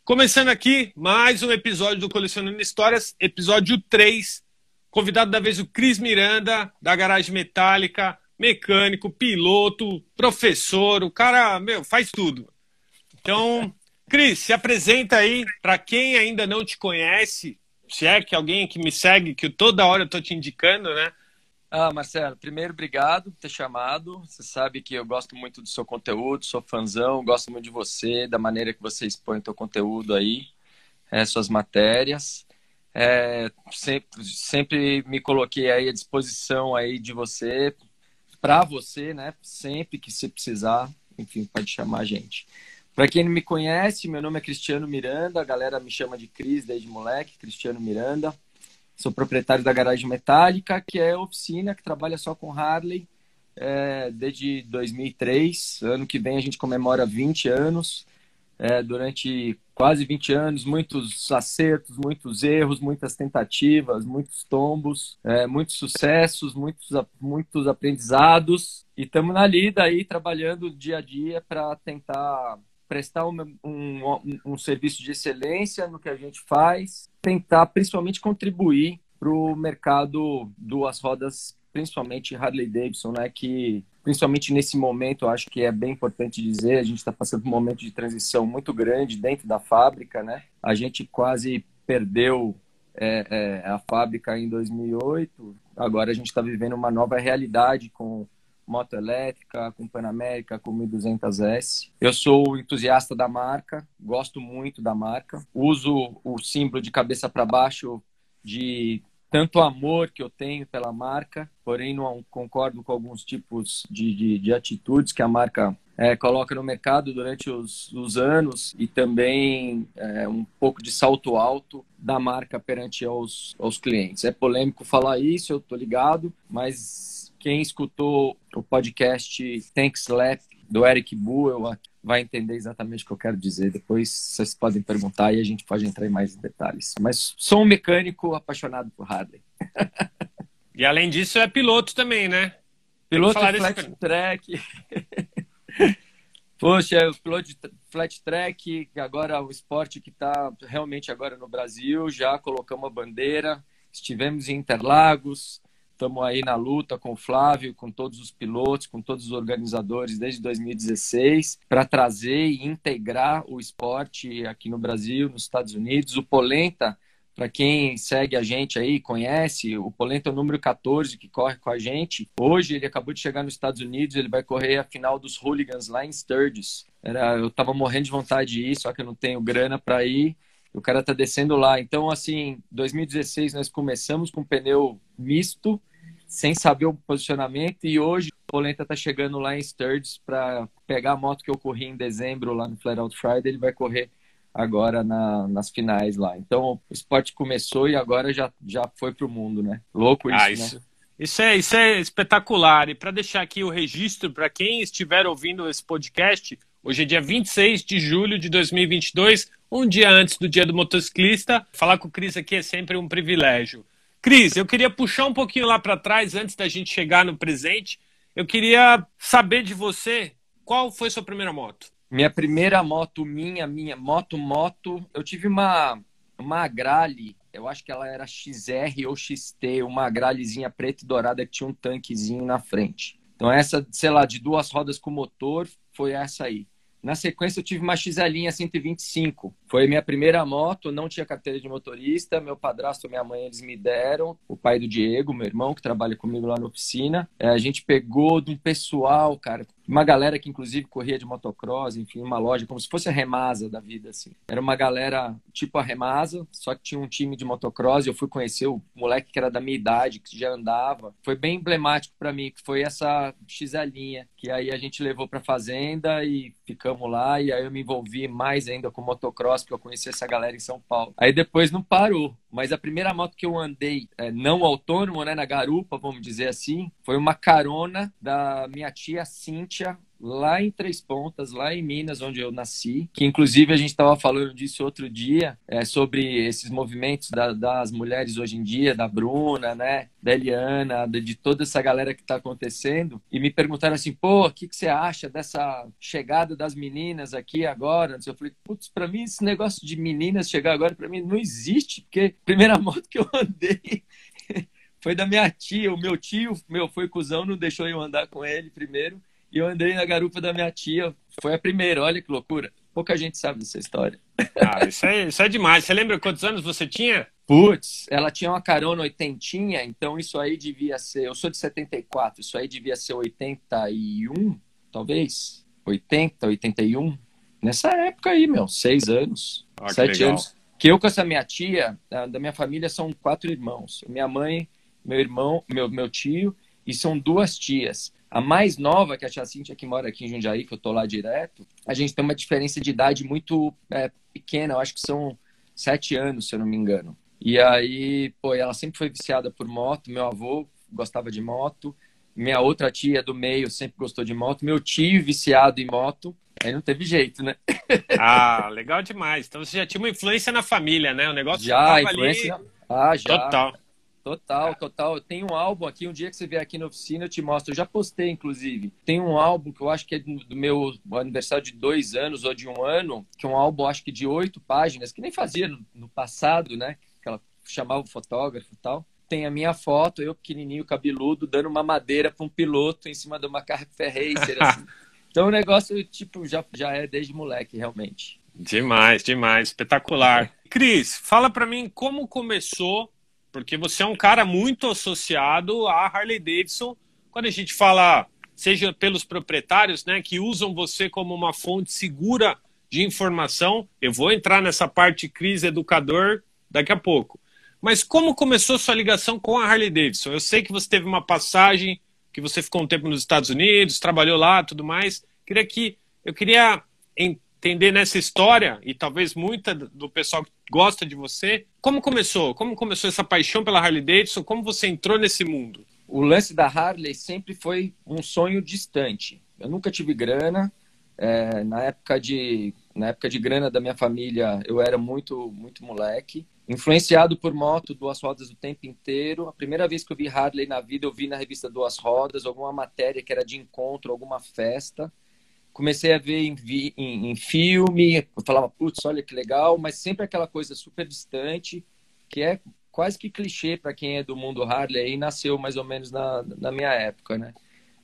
Começando aqui, mais um episódio do Colecionando Histórias, episódio 3. Convidado da vez o Cris Miranda, da Garagem Metálica, mecânico, piloto, professor, o cara, faz tudo. Então, Cris, se apresenta aí para quem ainda não te conhece, se é que alguém que me segue, que toda hora eu tô te indicando, né? Marcelo, primeiro, obrigado por ter chamado. Você sabe que eu gosto muito do seu conteúdo, sou fãzão, gosto muito de você, da maneira que você expõe o seu conteúdo aí, suas matérias. Sempre me coloquei aí à disposição aí de você, para você, né? Sempre que você precisar, enfim, pode chamar a gente. Para quem não me conhece, meu nome é Cristiano Miranda, a galera me chama de Cris desde moleque, Cristiano Miranda. Sou proprietário da Garagem Metálica, que é oficina que trabalha só com Harley desde 2003. Ano que vem a gente comemora 20 anos. Durante quase 20 anos, muitos acertos, muitos erros, muitas tentativas, muitos tombos, muitos sucessos, muitos aprendizados. E estamos na lida aí, trabalhando dia a dia para tentar prestar um serviço de excelência no que a gente faz, tentar principalmente contribuir para o mercado duas rodas, principalmente Harley Davidson, né? Que principalmente nesse momento, eu acho que é bem importante dizer, a gente está passando por um momento de transição muito grande dentro da fábrica, né? A gente quase perdeu a fábrica em 2008, agora a gente está vivendo uma nova realidade com moto elétrica, com Panamérica, com 1200S. Eu sou entusiasta da marca, gosto muito da marca. Uso o símbolo de cabeça para baixo de tanto amor que eu tenho pela marca, porém não concordo com alguns tipos de atitudes que a marca coloca no mercado durante os anos e também um pouco de salto alto da marca perante aos clientes. É polêmico falar isso, eu tô ligado, mas quem escutou o podcast Tank Slap do Eric Buell vai entender exatamente o que eu quero dizer. Depois vocês podem perguntar e a gente pode entrar em mais detalhes. Mas sou um mecânico apaixonado por Harley. E além disso é piloto também, né? Piloto de flat track. Poxa, piloto de flat track, agora o esporte que está realmente agora no Brasil, já colocamos a bandeira, estivemos em Interlagos, estamos aí na luta com o Flávio, com todos os pilotos, com todos os organizadores desde 2016, para trazer e integrar o esporte aqui no Brasil, nos Estados Unidos. O Polenta, para quem segue a gente aí, conhece, o Polenta é o número 14 que corre com a gente. Hoje ele acabou de chegar nos Estados Unidos, ele vai correr a final dos Hooligans lá em Sturgis. Eu estava morrendo de vontade de ir, só que eu não tenho grana para ir. O cara tá descendo lá. Então, assim, 2016 nós começamos com pneu misto, sem saber o posicionamento, e hoje o Polenta tá chegando lá em Sturgis para pegar a moto que eu corri em dezembro lá no Flat Out Friday. Ele vai correr agora nas finais lá. Então, o esporte começou e agora já foi pro mundo, né? Louco isso, né? Isso é espetacular. E para deixar aqui o registro, para quem estiver ouvindo esse podcast, hoje é dia 26 de julho de 2022, um dia antes do Dia do Motociclista. Falar com o Cris aqui é sempre um privilégio. Cris, eu queria puxar um pouquinho lá para trás, antes da gente chegar no presente. Eu queria saber de você, qual foi sua primeira moto? Minha primeira moto, minha moto, eu tive uma Agrale, eu acho que ela era XR ou XT, uma Agralezinha preta e dourada que tinha um tanquezinho na frente. Então essa, sei lá, de duas rodas com motor, foi essa aí. Na sequência, eu tive uma XL 125. Foi minha primeira moto, não tinha carteira de motorista. Meu padrasto e minha mãe, eles me deram. O pai do Diego, meu irmão, que trabalha comigo lá na oficina. A gente pegou de um pessoal, cara, uma galera que inclusive corria de motocross, enfim, uma loja, como se fosse a Remasa da vida, assim. Era uma galera tipo a Remasa, só que tinha um time de motocross. E eu fui conhecer o moleque que era da minha idade, que já andava. Foi bem emblemático para mim, que foi essa XL, que aí a gente levou para fazenda e ficamos lá. E aí eu me envolvi mais ainda com motocross, porque eu conheci essa galera em São Paulo. Aí depois não parou. Mas a primeira moto que eu andei não autônomo, né, na garupa, vamos dizer assim, foi uma carona da minha tia Cíntia, lá em Três Pontas, lá em Minas, onde eu nasci, que inclusive a gente estava falando disso outro dia, sobre esses movimentos das mulheres hoje em dia, da Bruna, né, da Eliana, de toda essa galera que está acontecendo, e me perguntaram assim, pô, o que você acha dessa chegada das meninas aqui agora? Eu falei, putz, para mim esse negócio de meninas chegar agora, para mim não existe, porque a primeira moto que eu andei foi da minha tia, o meu tio, foi cuzão, não deixou eu andar com ele primeiro, e eu andei na garupa da minha tia. Foi a primeira, olha que loucura. Pouca gente sabe dessa história. Ah, isso é demais. Você lembra quantos anos você tinha? Putz, ela tinha uma carona oitentinha, então isso aí devia ser... Eu sou de 74, isso aí devia ser 81, talvez? 80, 81. Nessa época aí, 6 anos, 7 anos. Que eu com essa minha tia, da minha família, são 4 irmãos. Minha mãe, meu irmão, meu tio, e são 2 tias. A mais nova, que é a tia Cíntia, que mora aqui em Jundiaí, que eu tô lá direto, a gente tem uma diferença de idade muito pequena, eu acho que são 7 anos, se eu não me engano. E aí, pô, ela sempre foi viciada por moto, meu avô gostava de moto, minha outra tia do meio sempre gostou de moto, meu tio viciado em moto, aí não teve jeito, né? Ah, legal demais. Então você já tinha uma influência na família, né? O negócio já Já, tava ali. já. Total. Total. Eu tenho um álbum aqui, um dia que você vier aqui na oficina eu te mostro. Eu já postei, inclusive. Tem um álbum que eu acho que é do meu aniversário de 2 anos ou de 1 ano, que é um álbum, acho que de 8 páginas, que nem fazia no passado, né? Que ela chamava o fotógrafo e tal. Tem a minha foto, eu pequenininho, cabeludo, dando uma madeira para um piloto em cima de uma Carrer Racer, assim. Então o negócio, tipo, já é desde moleque, realmente. Demais, espetacular. Cris, fala para mim como começou, porque você é um cara muito associado à Harley Davidson. Quando a gente fala, seja pelos proprietários, né, que usam você como uma fonte segura de informação, eu vou entrar nessa parte Cris educador daqui a pouco. Mas como começou sua ligação com a Harley Davidson? Eu sei que você teve uma passagem, que você ficou um tempo nos Estados Unidos, trabalhou lá, tudo mais. Eu queria entender nessa história, e talvez muita do pessoal que gosta de você, como começou? Como começou essa paixão pela Harley Davidson? Como você entrou nesse mundo? O lance da Harley sempre foi um sonho distante. Eu nunca tive grana. Na época de grana da minha família, eu era muito, muito moleque. Influenciado por moto, 2 rodas o tempo inteiro. A primeira vez que eu vi Harley na vida, eu vi na revista 2 Rodas, alguma matéria que era de encontro, alguma festa. Comecei a ver em filme, eu falava, putz, olha que legal, mas sempre aquela coisa super distante, que é quase que clichê para quem é do mundo Harley, e nasceu mais ou menos na minha época, né?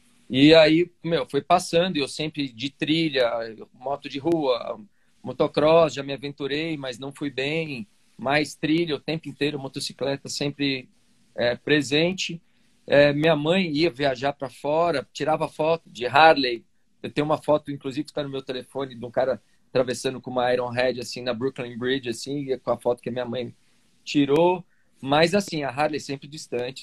E aí, foi passando, e eu sempre de trilha, moto de rua, motocross, já me aventurei, mas não fui bem, mais trilha o tempo inteiro, motocicleta sempre presente. Minha mãe ia viajar para fora, tirava foto de Harley. Eu tenho uma foto, inclusive, que está no meu telefone, de um cara atravessando com uma Ironhead, assim, na Brooklyn Bridge, assim, com a foto que a minha mãe tirou. Mas, assim, a Harley sempre distante.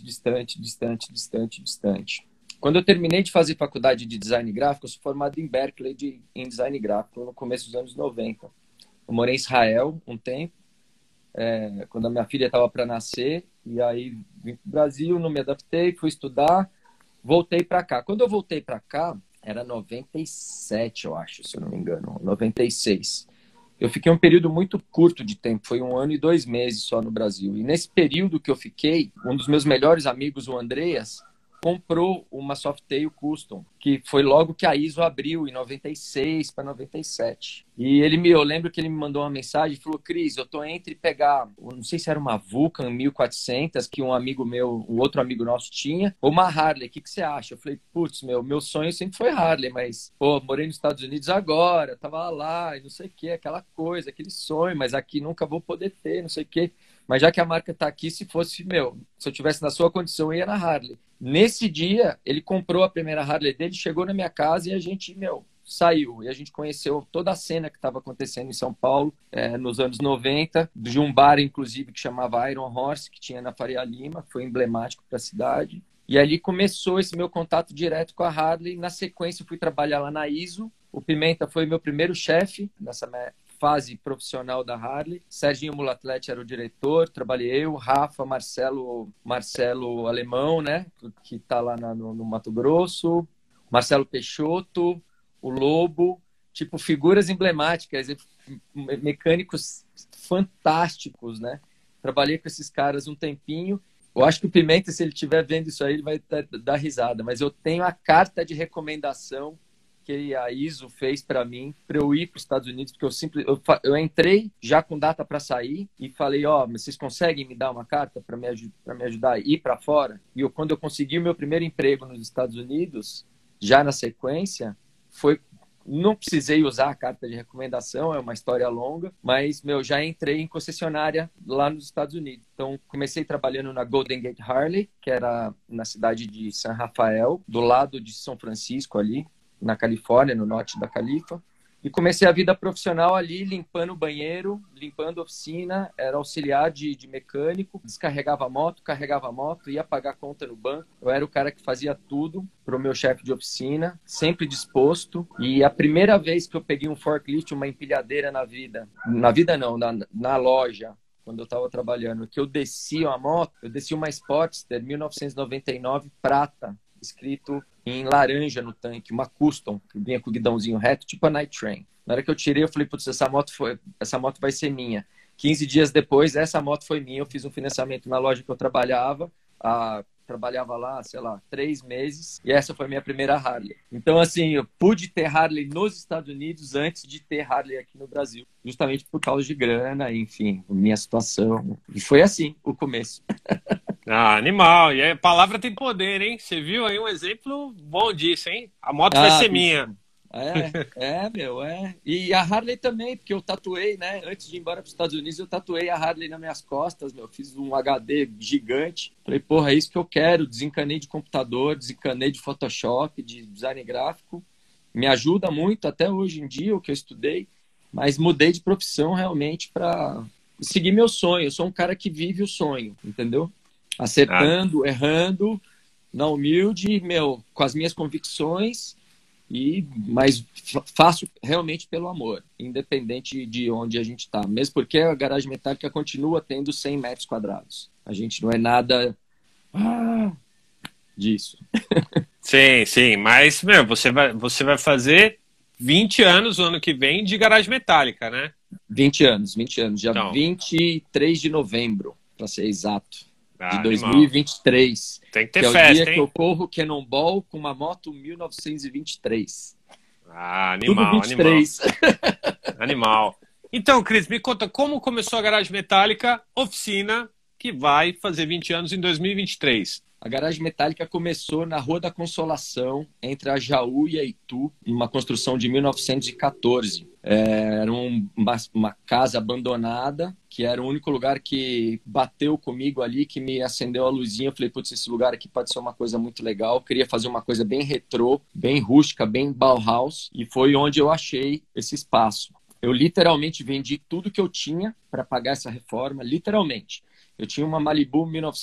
Quando eu terminei de fazer faculdade de design gráfico, eu sou formado em Berkeley em design gráfico, no começo dos anos 90. Eu morei em Israel um tempo, quando a minha filha estava para nascer, e aí vim para o Brasil, não me adaptei, fui estudar, voltei para cá. Quando eu voltei para cá, era 97, eu acho, se eu não me engano, 96. Eu fiquei um período muito curto de tempo, foi 1 ano e 2 meses só no Brasil. E nesse período que eu fiquei, um dos meus melhores amigos, o Andreas, comprou uma Softail Custom, que foi logo que a ISO abriu, em 96 para 97. E eu lembro que ele me mandou uma mensagem e falou, Cris, eu tô entre pegar, não sei se era uma Vulcan 1400, que um amigo meu, um outro amigo nosso tinha, ou uma Harley, o que você acha? Eu falei, putz, meu sonho sempre foi Harley, mas, pô, morei nos Estados Unidos agora, tava lá, e não sei o que, aquela coisa, aquele sonho, mas aqui nunca vou poder ter, não sei o que. Mas já que a marca tá aqui, se eu tivesse na sua condição, eu ia na Harley. Nesse dia, ele comprou a primeira Harley dele, chegou na minha casa e a gente, saiu. E a gente conheceu toda a cena que estava acontecendo em São Paulo, nos anos 90, de um bar, inclusive, que chamava Iron Horse, que tinha na Faria Lima, foi emblemático para a cidade. E ali começou esse meu contato direto com a Harley. Na sequência, eu fui trabalhar lá na ISO. O Pimenta foi meu primeiro chefe nessa fase profissional da Harley. Serginho Mulatlete era o diretor, trabalhei eu, Rafa, Marcelo Alemão, né, que está lá no Mato Grosso, Marcelo Peixoto, o Lobo, tipo, figuras emblemáticas, mecânicos fantásticos, né? Trabalhei com esses caras um tempinho. Eu acho que o Pimenta, se ele estiver vendo isso aí, ele vai dar risada. Mas eu tenho a carta de recomendação que a ISO fez para mim, para eu ir para os Estados Unidos, porque eu entrei já com data para sair e falei, vocês conseguem me dar uma carta para me ajudar a ir para fora? E quando eu consegui o meu primeiro emprego nos Estados Unidos, já na sequência, não precisei usar a carta de recomendação, é uma história longa, mas, já entrei em concessionária lá nos Estados Unidos. Então, comecei trabalhando na Golden Gate Harley, que era na cidade de San Rafael, do lado de São Francisco ali, na Califórnia, no norte da Califa. E comecei a vida profissional ali, limpando o banheiro, limpando a oficina, era auxiliar de mecânico, descarregava a moto, carregava a moto, ia pagar conta no banco. Eu era o cara que fazia tudo para o meu chefe de oficina, sempre disposto. E a primeira vez que eu peguei um forklift, uma empilhadeira na loja, quando eu estava trabalhando, que eu desci uma moto, eu desci uma Sportster 1999 prata, escrito em laranja no tanque, uma custom, que vinha com o guidãozinho reto, tipo a Night Train. Na hora que eu tirei, eu falei, putz, essa moto vai ser minha. 15 dias depois, essa moto foi minha. Eu fiz um financiamento na loja que eu trabalhava. Trabalhava lá, 3 meses. E essa foi a minha primeira Harley. Então, assim, eu pude ter Harley nos Estados Unidos antes de ter Harley aqui no Brasil. Justamente por causa de grana, enfim, minha situação. E foi assim, o começo. Animal. E a palavra tem poder, hein? Você viu aí um exemplo bom disso, hein? A moto vai ser minha. É. E a Harley também, porque eu tatuei, né? Antes de ir embora para os Estados Unidos, eu tatuei a Harley nas minhas costas, Fiz um HD gigante. Falei, porra, é isso que eu quero. Desencanei de computador, desencanei de Photoshop, de design gráfico. Me ajuda muito até hoje em dia, o que eu estudei. Mas mudei de profissão realmente para seguir meu sonho. Eu sou um cara que vive o sonho, entendeu? Acertando, errando, na humilde, com as minhas convicções, mas faço realmente pelo amor, independente de onde a gente está. Mesmo porque a garagem metálica continua tendo 100 metros quadrados. A gente não é nada disso. Sim, mas você vai fazer 20 anos o ano que vem de garagem metálica, né? 20 anos, dia então, 23 de novembro, para ser exato. De 2023. Tem que ter festa, é o dia hein? Que eu corro Cannonball com uma moto 1923. Animal, tudo 23. Animal. Então, Cris, me conta como começou a Garagem Metálica, oficina, que vai fazer 20 anos em 2023. A Garagem Metálica começou na Rua da Consolação, entre a Jaú e a Itu, uma construção de 1914. Era uma casa abandonada, que era o único lugar que bateu comigo ali, que me acendeu a luzinha. Eu falei, putz, esse lugar aqui pode ser uma coisa muito legal. Eu queria fazer uma coisa bem retrô, bem rústica, bem Bauhaus. E foi onde eu achei esse espaço. Eu literalmente vendi tudo que eu tinha para pagar essa reforma, literalmente. Eu tinha uma Malibu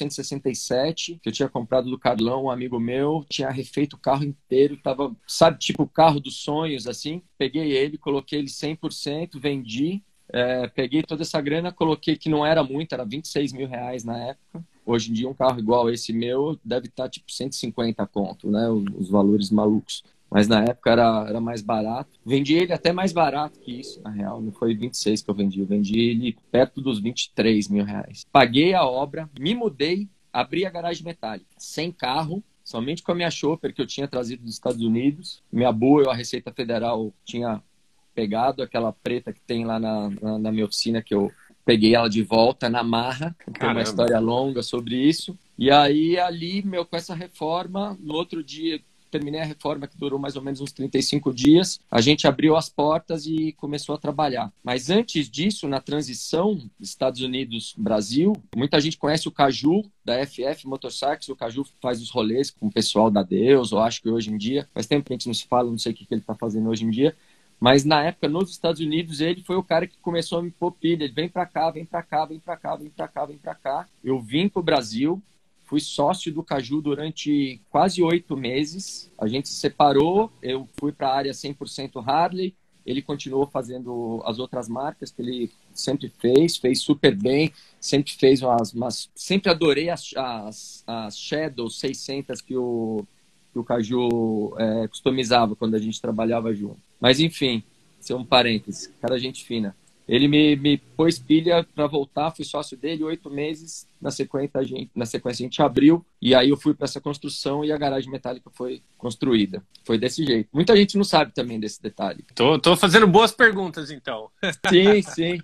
1967, que eu tinha comprado do Carlão, um amigo meu, tinha refeito o carro inteiro, tava, sabe, tipo o carro dos sonhos, assim. Peguei ele, coloquei ele 100%, vendi, peguei toda essa grana, coloquei, que não era muito, era 26 mil reais na época. Hoje em dia um carro igual esse meu deve estar tipo 150 conto, né, os valores malucos. Mas na época era mais barato. Vendi ele até mais barato que isso, na real. Não foi 26 que eu vendi ele perto dos 23 mil reais. Paguei a obra, me mudei, abri a garagem metálica. Sem carro, somente com a minha chopper que eu tinha trazido dos Estados Unidos. Minha boa, a Receita Federal tinha pegado aquela preta que tem lá na minha oficina, que eu peguei ela de volta na marra. Tem uma história longa sobre isso. E aí, ali, com essa reforma, no outro dia... Terminei a reforma, que durou mais ou menos uns 35 dias. A gente abriu as portas e começou a trabalhar. Mas antes disso, na transição Estados Unidos-Brasil, muita gente conhece o Caju, da FF Motorcycles. O Caju faz os rolês com o pessoal da Deus, eu acho que hoje em dia. Faz tempo que a gente não se fala, não sei o que ele está fazendo hoje em dia. Mas na época, nos Estados Unidos, ele foi o cara que começou a me pôr pilha. Ele vem pra cá, vem pra cá, vem pra cá, vem pra cá, vem pra cá. Eu vim pro Brasil. Fui sócio do Caju durante quase 8 meses. A gente se separou, eu fui para a área 100% Harley, ele continuou fazendo as outras marcas que ele sempre fez super bem, sempre fez sempre adorei as Shadow 600 que o que o Caju customizava quando a gente trabalhava junto. Mas enfim, isso é um parêntese, cara, gente fina. Ele me pôs pilha para voltar, fui sócio dele 8 meses, na sequência a gente abriu, e aí eu fui para essa construção e a garagem metálica foi construída. Foi desse jeito. Muita gente não sabe também desse detalhe. Tô fazendo boas perguntas, então. Sim, sim.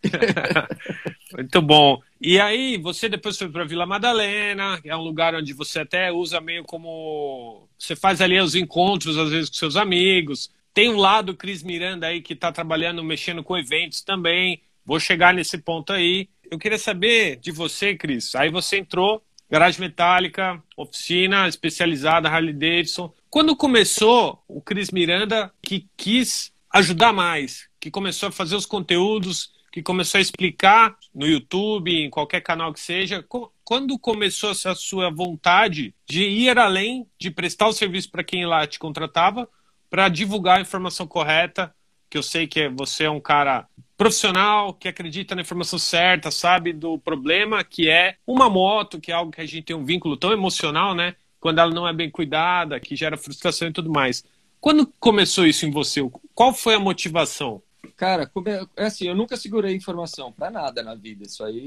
Muito bom. E aí, você depois foi para Vila Madalena, é um lugar onde você até usa meio como... Você faz ali os encontros, às vezes, com seus amigos. Tem um lado Cris Miranda aí que está trabalhando, mexendo com eventos também. Vou chegar nesse ponto aí. Eu queria saber de você, Cris. Aí você entrou, garagem metálica, oficina especializada, Harley Davidson. Quando começou o Cris Miranda, que quis ajudar mais, que começou a fazer os conteúdos, que começou a explicar no YouTube, em qualquer canal que seja, quando começou essa sua vontade de ir além, de prestar o serviço para quem lá te contratava, para divulgar a informação correta, que eu sei que você é um cara profissional, que acredita na informação certa, sabe do problema que é uma moto, que é algo que a gente tem um vínculo tão emocional, né? Quando ela não é bem cuidada, que gera frustração e tudo mais. Quando começou isso em você? Qual foi a motivação? Cara, é assim, eu nunca segurei informação pra nada na vida. Isso aí,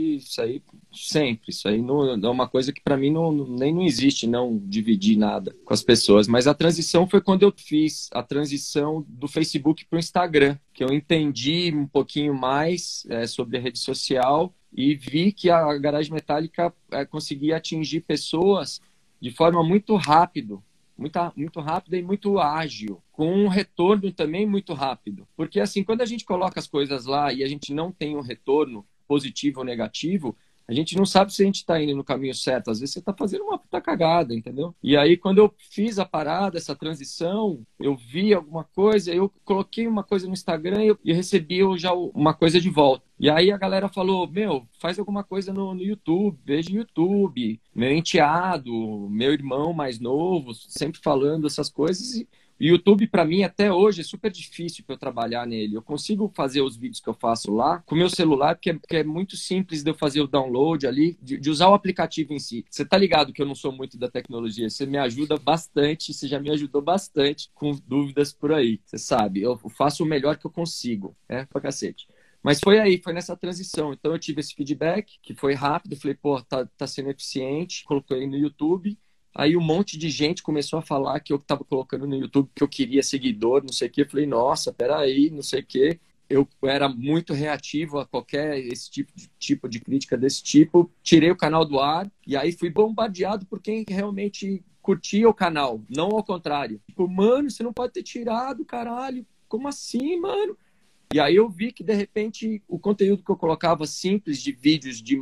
sempre. Isso aí não é uma coisa que pra mim nem não existe, não dividir nada com as pessoas. Mas a transição foi quando eu fiz a transição do Facebook pro Instagram, que eu entendi um pouquinho mais sobre a rede social e vi que a garagem metálica conseguia atingir pessoas de forma muito rápida. Muito rápida e muito ágil, com um retorno também muito rápido. Porque assim, quando a gente coloca as coisas lá e a gente não tem um retorno positivo ou negativo, a gente não sabe se a gente está indo no caminho certo. Às vezes você está fazendo uma puta cagada, entendeu? E aí, quando eu fiz a parada, essa transição, eu vi alguma coisa, eu coloquei uma coisa no Instagram e recebi já uma coisa de volta. E aí a galera falou, faz alguma coisa no YouTube, veja YouTube. Meu enteado, meu irmão mais novo, sempre falando essas coisas. E o YouTube, para mim, até hoje, é super difícil para eu trabalhar nele. Eu consigo fazer os vídeos que eu faço lá com o meu celular, porque é muito simples de eu fazer o download ali, de usar o aplicativo em si. Você tá ligado que eu não sou muito da tecnologia, você me ajuda bastante, você já me ajudou bastante com dúvidas por aí. Você sabe, eu faço o melhor que eu consigo, pra cacete. Mas foi nessa transição. Então eu tive esse feedback, que foi rápido, falei, tá sendo eficiente, coloquei no YouTube. Aí um monte de gente começou a falar que eu estava colocando no YouTube que eu queria seguidor, não sei o quê. Eu falei, nossa, peraí, não sei o quê. Eu era muito reativo a qualquer esse tipo de crítica desse tipo. Tirei o canal do ar e aí fui bombardeado por quem realmente curtia o canal, não ao contrário. Tipo, mano, você não pode ter tirado, caralho. Como assim, mano? E aí eu vi que, de repente, o conteúdo que eu colocava simples de vídeos de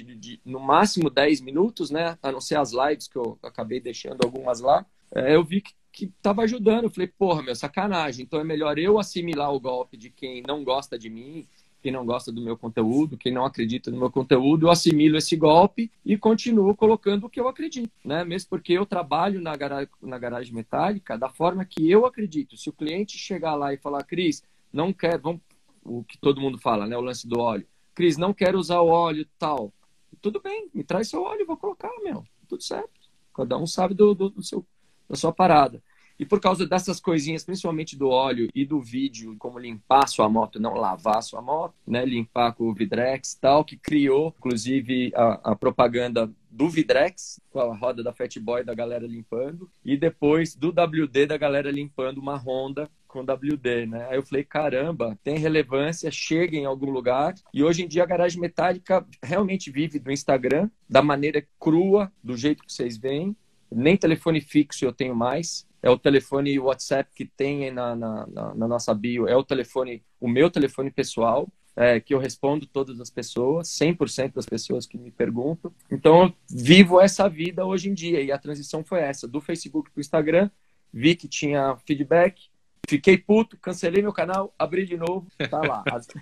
no máximo 10 minutos, né? A não ser as lives, que eu acabei deixando algumas lá, eu vi que estava ajudando. Eu falei, porra, sacanagem. Então é melhor eu assimilar o golpe de quem não gosta de mim, quem não gosta do meu conteúdo, quem não acredita no meu conteúdo. Eu assimilo esse golpe e continuo colocando o que eu acredito, né? Mesmo porque eu trabalho na garagem metálica da forma que eu acredito. Se o cliente chegar lá e falar, Cris, não quero, o que todo mundo fala, né? O lance do óleo. Cris, não quero usar o óleo tal. Tudo bem, me traz seu óleo, eu vou colocar, tudo certo. Cada um sabe da sua parada. E por causa dessas coisinhas, principalmente do óleo e do vídeo, como limpar a sua moto, não lavar a sua moto, né? Limpar com o Vidrex e tal, que criou, inclusive, a propaganda do Vidrex, com a roda da Fat Boy da galera limpando, e depois do WD da galera limpando uma Honda com WD, né? Aí eu falei, caramba, tem relevância, chega em algum lugar. E hoje em dia a garagem metálica realmente vive do Instagram, da maneira crua, do jeito que vocês veem. Nem telefone fixo eu tenho mais. É o telefone WhatsApp que tem na nossa bio. É o meu telefone pessoal, que eu respondo todas as pessoas, 100% das pessoas que me perguntam. Então eu vivo essa vida hoje em dia. E a transição foi essa, do Facebook para o Instagram. Vi que tinha feedback. Fiquei puto, cancelei meu canal, abri de novo, tá lá.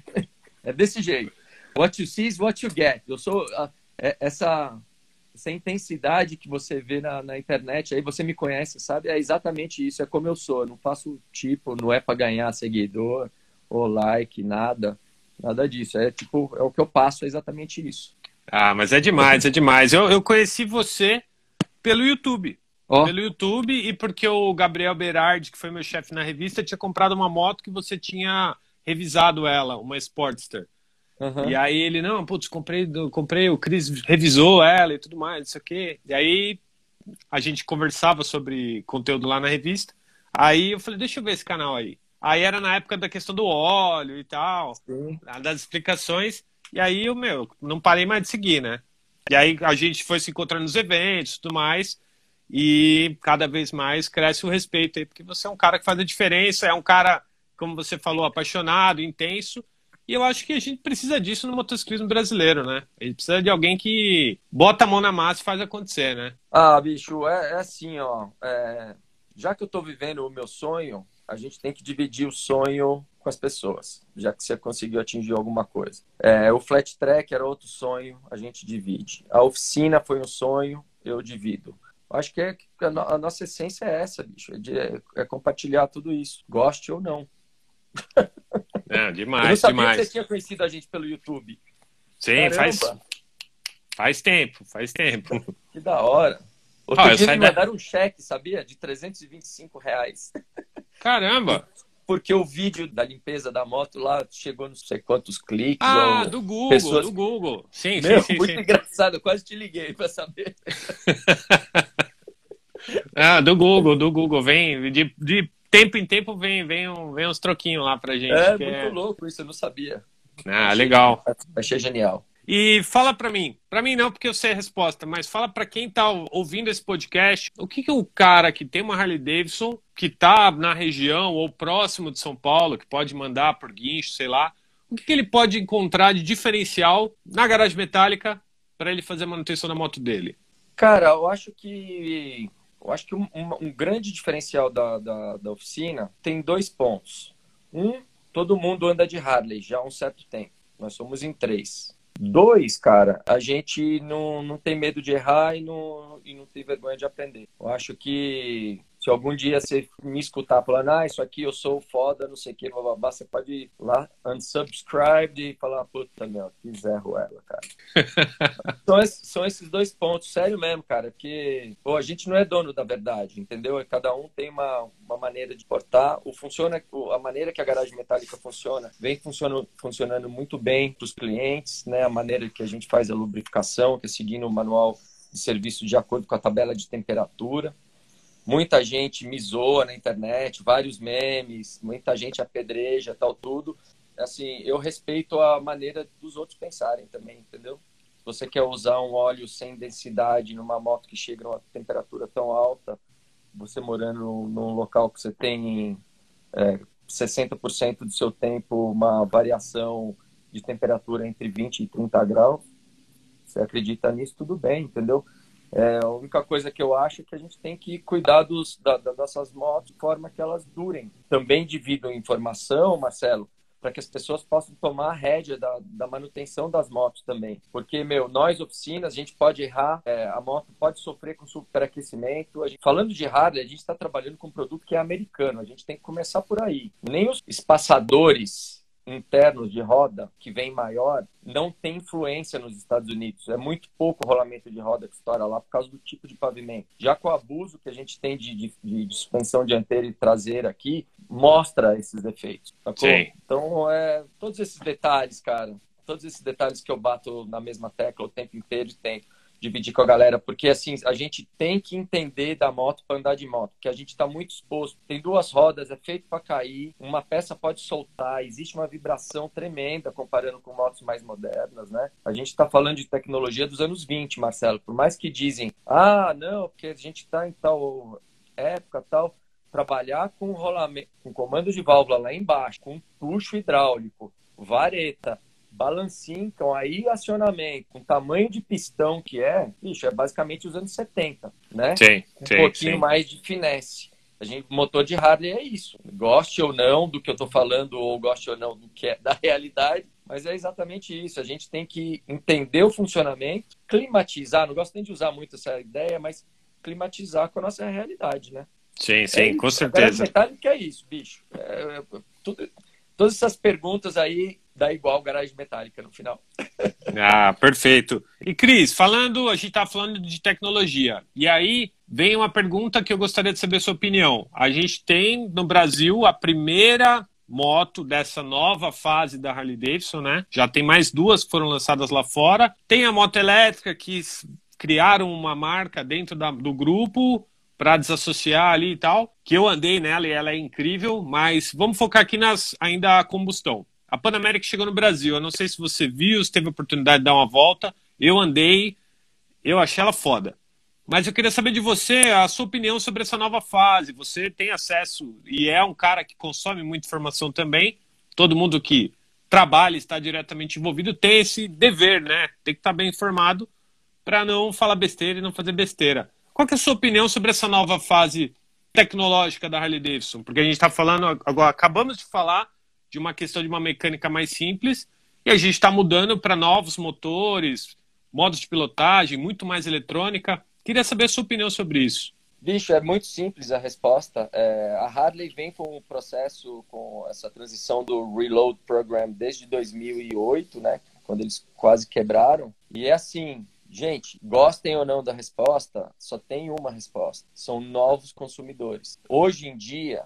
É desse jeito. What you see is what you get. Eu sou essa intensidade que você vê na internet, aí você me conhece, sabe? É exatamente isso, é como eu sou. Eu não faço não é para ganhar seguidor ou like, nada disso. É o que eu passo, é exatamente isso. Ah, mas é demais, é demais. Eu conheci você pelo YouTube. Ó, pelo YouTube e porque o Gabriel Berardi, que foi meu chefe na revista, tinha comprado uma moto que você tinha revisado ela, uma Sportster. E aham. aí ele, não, putz, comprei, o Cris revisou ela e tudo mais, isso aqui. E aí a gente conversava sobre conteúdo lá na revista. Aí eu falei, deixa eu ver esse canal aí. Aí era na época da questão do óleo e tal, Sim. das explicações. E aí eu, não parei mais de seguir, né? E aí a gente foi se encontrando nos eventos e tudo mais. E cada vez mais cresce o respeito aí, porque você é um cara que faz a diferença, é um cara, como você falou, apaixonado, intenso. E eu acho que a gente precisa disso no motociclismo brasileiro, né? A gente precisa de alguém que bota a mão na massa e faz acontecer, né? Ah, bicho, é assim, ó. Já que eu tô vivendo o meu sonho, a gente tem que dividir o sonho com as pessoas, já que você conseguiu atingir alguma coisa. O flat track era outro sonho, a gente divide. A oficina foi um sonho, eu divido. Acho que a nossa essência é essa, bicho, é compartilhar tudo isso, goste ou não. É, Eu não demais, sabia que você demais. tinha conhecido a gente pelo YouTube. Sim, Caramba, faz tempo, faz tempo. que da hora. Ó, Outro eu dia saí me da. mandaram um cheque, sabia? De R$ 325. Caramba! Porque o vídeo da limpeza da moto lá chegou não sei quantos cliques Ah, ou do Google, do pessoas. Google. Sim, sim, Meu, sim, muito sim. engraçado. Eu quase te liguei para saber. Ah, do Google, do Google. Vem, de tempo em tempo vem uns troquinhos lá pra gente, É que muito é. louco isso, eu não sabia. Ah, Achei, legal. achei genial. E fala pra mim não, porque eu sei a resposta, mas fala pra quem tá ouvindo esse podcast, o que que o cara que tem uma Harley Davidson, que tá na região ou próximo de São Paulo, que pode mandar por guincho, sei lá, o que que ele pode encontrar de diferencial na garagem metálica para ele fazer a manutenção da moto dele? Cara, eu acho que um grande diferencial da oficina tem dois pontos. Um, todo mundo anda de Harley já há um certo tempo. Nós somos em três. Dois, cara, a gente não tem medo de errar e não tem vergonha de aprender. Eu acho que se algum dia você me escutar falando, isso aqui eu sou foda, não sei o que, bababá, você pode ir lá, unsubscribe e falar, puta, meu, que Zé Ruela, cara. São esses dois pontos, sério mesmo, cara, porque pô, a gente não é dono da verdade, entendeu? Cada um tem uma maneira de portar. A maneira que a garagem metálica funciona, vem funcionando muito bem para os clientes, né? A maneira que a gente faz a lubrificação, que é seguindo o manual de serviço de acordo com a tabela de temperatura. Muita gente me zoa na internet, vários memes, muita gente apedreja, tal, tudo. Assim, eu respeito a maneira dos outros pensarem também, entendeu? Se você quer usar um óleo sem densidade numa moto que chega a uma temperatura tão alta, você morando num local que você tem 60% do seu tempo uma variação de temperatura entre 20 e 30 graus, você acredita nisso, tudo bem, entendeu? A única coisa que eu acho é que a gente tem que cuidar das nossas motos de forma que elas durem. Também divido informação, Marcelo, para que as pessoas possam tomar a rédea da manutenção das motos também. Porque, nós oficinas, a gente pode errar, a moto pode sofrer com superaquecimento. Falando de Harley, a gente está trabalhando com um produto que é americano, a gente tem que começar por aí. Nem os espaçadores internos de roda, que vem maior, não tem influência nos Estados Unidos. É muito pouco rolamento de roda que estoura lá por causa do tipo de pavimento. Já com o abuso que a gente tem de suspensão dianteira e traseira aqui, mostra esses efeitos. Sacou? Sim. Então, todos esses detalhes, cara, todos esses detalhes que eu bato na mesma tecla o tempo inteiro e tento dividir com a galera, porque assim, a gente tem que entender da moto para andar de moto, porque a gente está muito exposto. Tem duas rodas, é feito para cair, uma peça pode soltar, existe uma vibração tremenda comparando com motos mais modernas, né? A gente está falando de tecnologia dos anos 20, Marcelo, por mais que dizem, não, porque a gente está em tal época, tal, trabalhar com rolamento, com comando de válvula lá embaixo, com tucho hidráulico, vareta, balancinho, então aí acionamento, com tamanho de pistão que bicho, é basicamente os anos 70, né? Sim, Um sim, pouquinho sim. mais de finesse. Motor de Harley é isso. Goste ou não do que eu tô falando, ou goste ou não do que é da realidade, mas é exatamente isso. A gente tem que entender o funcionamento, climatizar, não gosto nem de usar muito essa ideia, mas climatizar com a nossa realidade, né? Sim, É sim, com isso. A garagem certeza. metálica é isso, bicho. Todas essas perguntas aí dá igual garagem metálica no final. Ah, perfeito. E Cris, a gente tá falando de tecnologia. E aí vem uma pergunta que eu gostaria de saber a sua opinião. A gente tem no Brasil a primeira moto dessa nova fase da Harley Davidson, né? Já tem mais duas que foram lançadas lá fora. Tem a moto elétrica que criaram uma marca dentro do grupo para desassociar ali e tal, que eu andei nela e ela é incrível, mas vamos focar aqui ainda a combustão. A Pan America chegou no Brasil, eu não sei se você viu, se teve a oportunidade de dar uma volta, eu andei, eu achei ela foda. Mas eu queria saber de você a sua opinião sobre essa nova fase. Você tem acesso e é um cara que consome muita informação também. Todo mundo que trabalha, está diretamente envolvido, tem esse dever, né? Tem que estar bem informado para não falar besteira e não fazer besteira. Qual que é a sua opinião sobre essa nova fase tecnológica da Harley Davidson? Porque a gente está falando agora, acabamos de falar de uma questão de uma mecânica mais simples e a gente está mudando para novos motores, modos de pilotagem, muito mais eletrônica. Queria saber a sua opinião sobre isso. Bicho, é muito simples a resposta. A Harley vem com um processo, com essa transição do Reload Program desde 2008, né? Quando eles quase quebraram. E é assim, gente, gostem ou não da resposta, só tem uma resposta. São novos consumidores. Hoje em dia,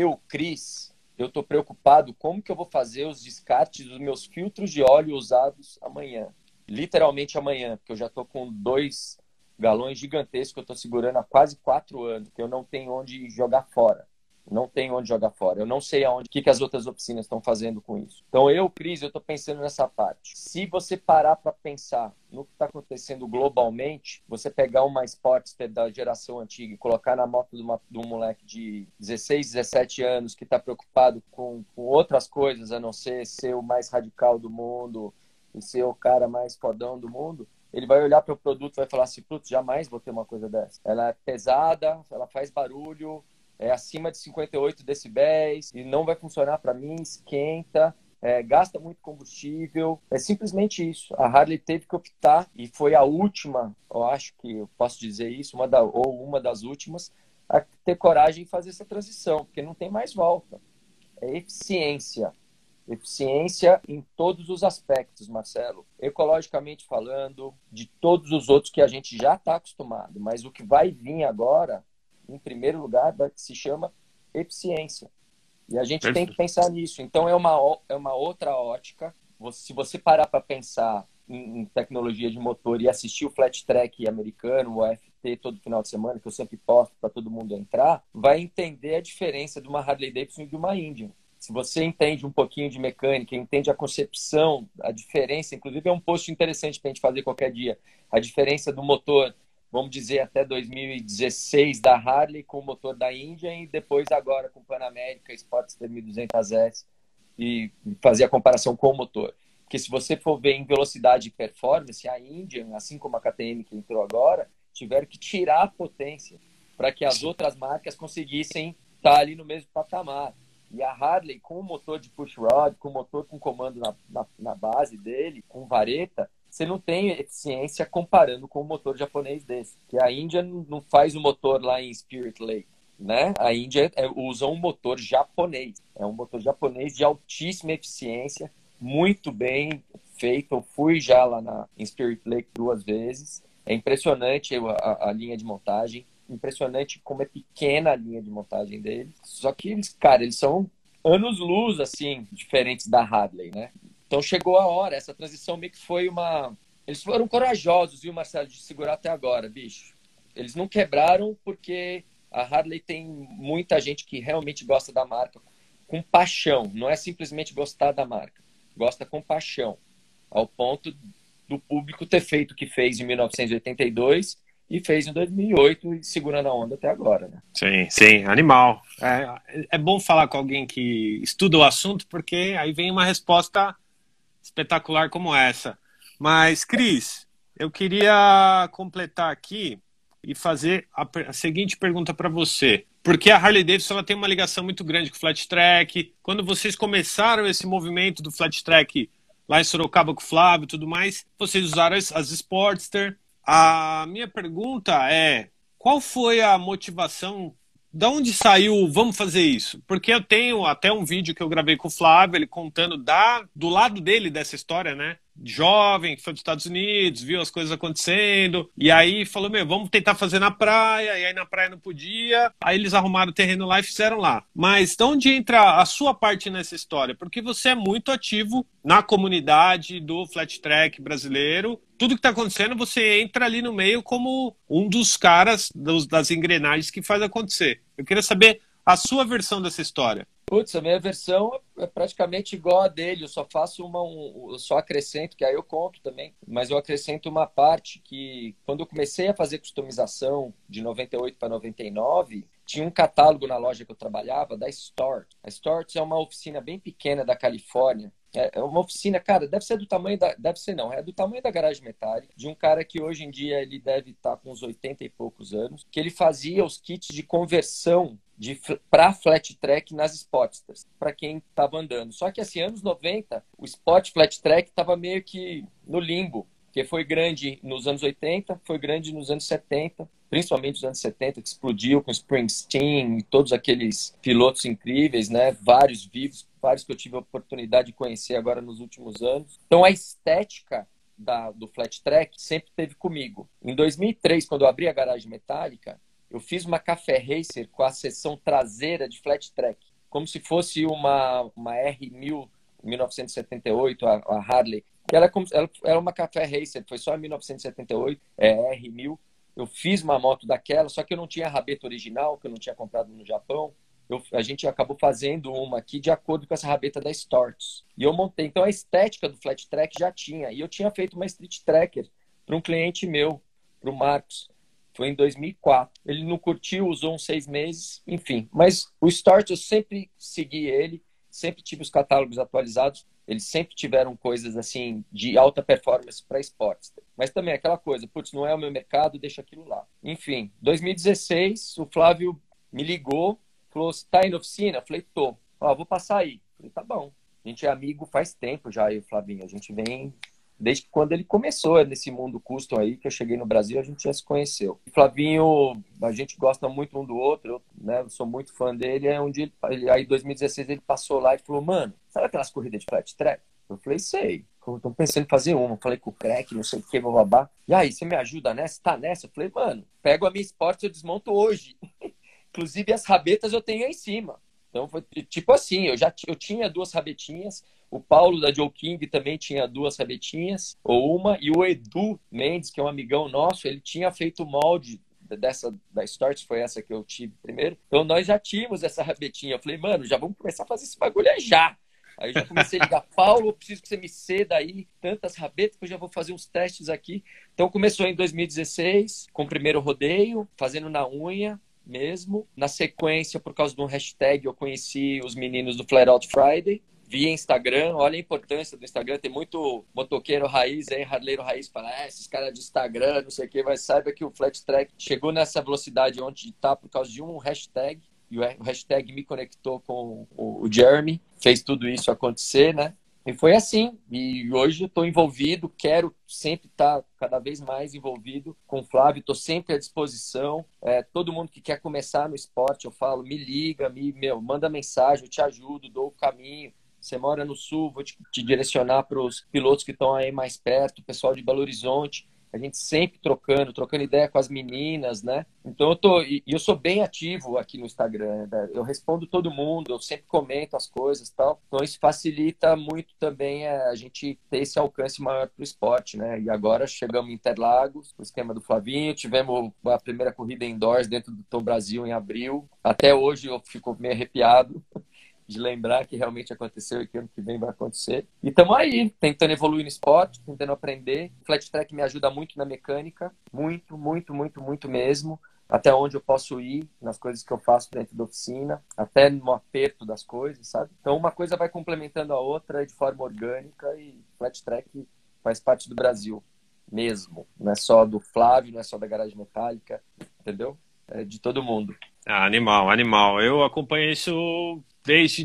Cris, eu estou preocupado como que eu vou fazer os descartes dos meus filtros de óleo usados amanhã. Literalmente amanhã, porque eu já estou com 2 galões gigantescos que eu estou segurando há quase 4 anos, que eu não tenho onde jogar fora. Não tenho onde jogar fora. Eu não sei o que as outras oficinas estão fazendo com isso. Então Cris, eu estou pensando nessa parte. Se você parar para pensar no que está acontecendo globalmente, você pegar uma Sportster da geração antiga e colocar na moto de um moleque de 16, 17 anos que está preocupado com outras coisas, a não ser o mais radical do mundo e ser o cara mais fodão do mundo, ele vai olhar para o produto e vai falar assim, putz, jamais vou ter uma coisa dessa. Ela é pesada, ela faz barulho, é acima de 58 decibéis e não vai funcionar para mim, esquenta, gasta muito combustível. É simplesmente isso. A Harley teve que optar e foi a última, eu acho que eu posso dizer isso, uma das últimas, a ter coragem de fazer essa transição, porque não tem mais volta. É eficiência. Eficiência em todos os aspectos, Marcelo. Ecologicamente falando, de todos os outros que a gente já está acostumado. Mas o que vai vir agora, em primeiro lugar, se chama eficiência. E a gente tem que pensar nisso. Então, é uma outra ótica. Se você parar para pensar em tecnologia de motor e assistir o Flat Track americano, o AFT, todo final de semana, que eu sempre posto para todo mundo entrar, vai entender a diferença de uma Harley Davidson e de uma Indian. Se você entende um pouquinho de mecânica, entende a concepção, a diferença, inclusive é um post interessante para a gente fazer qualquer dia, a diferença do motor, vamos dizer, até 2016 da Harley com o motor da Indian e depois agora com o Pan America Sportster 1200S e fazer a comparação com o motor. Porque se você for ver em velocidade e performance, a Indian, assim como a KTM que entrou agora, tiveram que tirar a potência para que as outras marcas conseguissem estar ali no mesmo patamar. E a Harley, com o motor de pushrod, com o motor com comando na base dele, com vareta, você não tem eficiência comparando com o motor japonês desse. Que a Índia não faz o motor lá em Spirit Lake, né? A Índia usa um motor japonês. É um motor japonês de altíssima eficiência, muito bem feito. Eu fui já lá em Spirit Lake 2 vezes. É impressionante a linha de montagem. Impressionante como é pequena a linha de montagem deles. Só que eles são anos-luz, assim, diferentes da Harley, né? Então chegou a hora, essa transição meio que foi uma... Eles foram corajosos, viu, Marcelo, de segurar até agora, bicho. Eles não quebraram porque a Harley tem muita gente que realmente gosta da marca com paixão. Não é simplesmente gostar da marca. Gosta com paixão. Ao ponto do público ter feito o que fez em 1982 e fez em 2008 e segurando a onda até agora, né? Sim, sim, animal. É bom falar com alguém que estuda o assunto, porque aí vem uma resposta espetacular como essa. Mas, Cris, eu queria completar aqui e fazer a seguinte pergunta para você. Porque a Harley Davidson ela tem uma ligação muito grande com o Flat Track. Quando vocês começaram esse movimento do Flat Track lá em Sorocaba com o Flávio e tudo mais, vocês usaram as Sportster. A minha pergunta é, qual foi a motivação, de onde saiu, vamos fazer isso? Porque eu tenho até um vídeo que eu gravei com o Flávio, ele contando do lado dele dessa história, né? jovem, que foi para os Estados Unidos, viu as coisas acontecendo, e aí falou, vamos tentar fazer na praia, e aí na praia não podia, aí eles arrumaram o terreno lá e fizeram lá. Mas de onde entra a sua parte nessa história? Porque você é muito ativo na comunidade do flat track brasileiro, tudo que está acontecendo, você entra ali no meio como um dos caras das engrenagens que faz acontecer. Eu queria saber a sua versão dessa história. Putz, a minha versão é praticamente igual a dele, eu só faço eu só acrescento, que aí eu conto também, mas eu acrescento uma parte que, quando eu comecei a fazer customização de 98 para 99, tinha um catálogo na loja que eu trabalhava da Stort. A Stort é uma oficina bem pequena da Califórnia. É uma oficina, cara, deve ser do tamanho da... Deve ser não, é do tamanho da Garagem Metálica, de um cara que hoje em dia ele deve estar com uns 80 e poucos anos, que ele fazia os kits de conversão para flat track nas Sportsters, para quem estava andando. Só que, assim, anos 90, o Sport Flat Track estava meio que no limbo, porque foi grande nos anos 80, foi grande nos anos 70, principalmente nos anos 70, que explodiu com Springsteen e todos aqueles pilotos incríveis, né? Vários vivos, vários que eu tive a oportunidade de conhecer agora nos últimos anos. Então, a estética do flat track sempre esteve comigo. Em 2003, quando eu abri a Garagem Metálica, eu fiz uma Café Racer com a seção traseira de flat track, como se fosse uma R1000 1978, a Harley. Ela era uma Café Racer, foi só em 1978, R1000. Eu fiz uma moto daquela, só que eu não tinha a rabeta original, que eu não tinha comprado no Japão. A gente acabou fazendo uma aqui de acordo com essa rabeta da Storts. E eu montei. Então a estética do flat track já tinha. E eu tinha feito uma Street Tracker para um cliente meu, para o Marcos. Foi em 2004. Ele não curtiu, usou uns 6 meses, enfim. Mas o Start, eu sempre segui ele, sempre tive os catálogos atualizados. Eles sempre tiveram coisas assim de alta performance para esportes. Mas também aquela coisa, putz, não é o meu mercado, deixa aquilo lá. Enfim, 2016, o Flávio me ligou, falou, você tá aí na oficina? Eu falei, tô. Ó, vou passar aí. Eu falei, tá bom. A gente é amigo faz tempo já, eu e o Flavinho. A gente vem... Desde quando ele começou nesse mundo custom aí, que eu cheguei no Brasil, a gente já se conheceu. O Flavinho, a gente gosta muito um do outro, né? Eu sou muito fã dele. Aí um dia, aí em 2016, ele passou lá e falou, mano, sabe aquelas corridas de flat track? Eu falei, sei. Eu tô pensando em fazer uma. Eu falei com o Crack, não sei o que, bababá. E aí, você me ajuda nessa? Tá nessa? Eu falei, mano, pego a minha Sports e eu desmonto hoje. Inclusive, as rabetas eu tenho aí em cima. Então, foi tipo assim, eu tinha 2 rabetinhas. O Paulo da Joe King também tinha 2 rabetinhas, ou uma, e o Edu Mendes, que é um amigão nosso, ele tinha feito o molde da Starts, foi essa que eu tive primeiro. Então nós já tínhamos essa rabetinha. Eu falei, mano, já vamos começar a fazer esse bagulho aí já. Aí eu já comecei a ligar, Paulo, eu preciso que você me ceda aí tantas rabetas que eu já vou fazer uns testes aqui. Então começou em 2016, com o primeiro rodeio, fazendo na unha mesmo. Na sequência, por causa de um hashtag, eu conheci os meninos do Flat Out Friday. Via Instagram, olha a importância do Instagram, tem muito motoqueiro raiz aí, harleiro raiz, fala, esses caras de Instagram, não sei o que, mas saiba que o Flat Track chegou nessa velocidade onde está por causa de um hashtag, e o hashtag me conectou com o Jeremy, fez tudo isso acontecer, né? E foi assim, e hoje eu estou envolvido, quero sempre estar cada vez mais envolvido com o Flávio, estou sempre à disposição, todo mundo que quer começar no esporte, eu falo, me liga, manda mensagem, eu te ajudo, dou o caminho. Você mora no Sul, vou te direcionar para os pilotos que estão aí mais perto, o pessoal de Belo Horizonte. A gente sempre trocando ideia com as meninas, né? Então eu sou bem ativo aqui no Instagram, né? Eu respondo todo mundo, eu sempre comento as coisas e tal. Então isso facilita muito também a gente ter esse alcance maior para o esporte, né? E agora chegamos em Interlagos, o esquema do Flavinho, tivemos a primeira corrida indoors dentro do Tom Brasil em abril. Até hoje eu fico meio arrepiado de lembrar que realmente aconteceu e que ano que vem vai acontecer. E estamos aí, tentando evoluir no esporte, tentando aprender. O Flat Track me ajuda muito na mecânica, muito, muito, muito, muito mesmo. Até onde eu posso ir nas coisas que eu faço dentro da oficina, até no aperto das coisas, sabe? Então uma coisa vai complementando a outra de forma orgânica e Flat Track faz parte do Brasil mesmo. Não é só do Flávio, não é só da Garagem Metálica, entendeu? É de todo mundo. Animal, animal. Eu acompanhei isso desde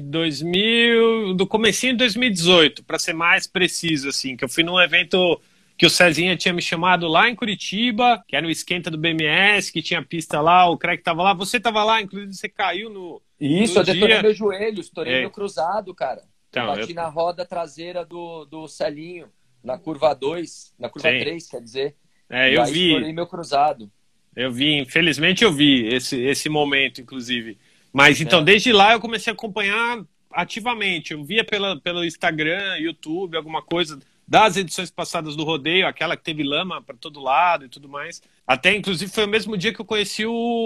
do comecinho de 2018, para ser mais preciso, assim, que eu fui num evento que o Cezinha tinha me chamado lá em Curitiba, que era o esquenta do BMS, que tinha pista lá, o Craig tava lá, você tava lá, inclusive você caiu no Isso, eu detonei meu joelho, estourei meu cruzado, cara. Então, bati na roda traseira do Celinho. na curva 2, na curva Sim. 3, quer dizer. Eu vi. Estourei meu cruzado. Eu vi, infelizmente eu vi esse momento, inclusive. Mas então, É. desde lá eu comecei a acompanhar ativamente. Eu via pelo Instagram, YouTube, alguma coisa das edições passadas do rodeio, aquela que teve lama para todo lado e tudo mais. Até, inclusive, foi o mesmo dia que eu conheci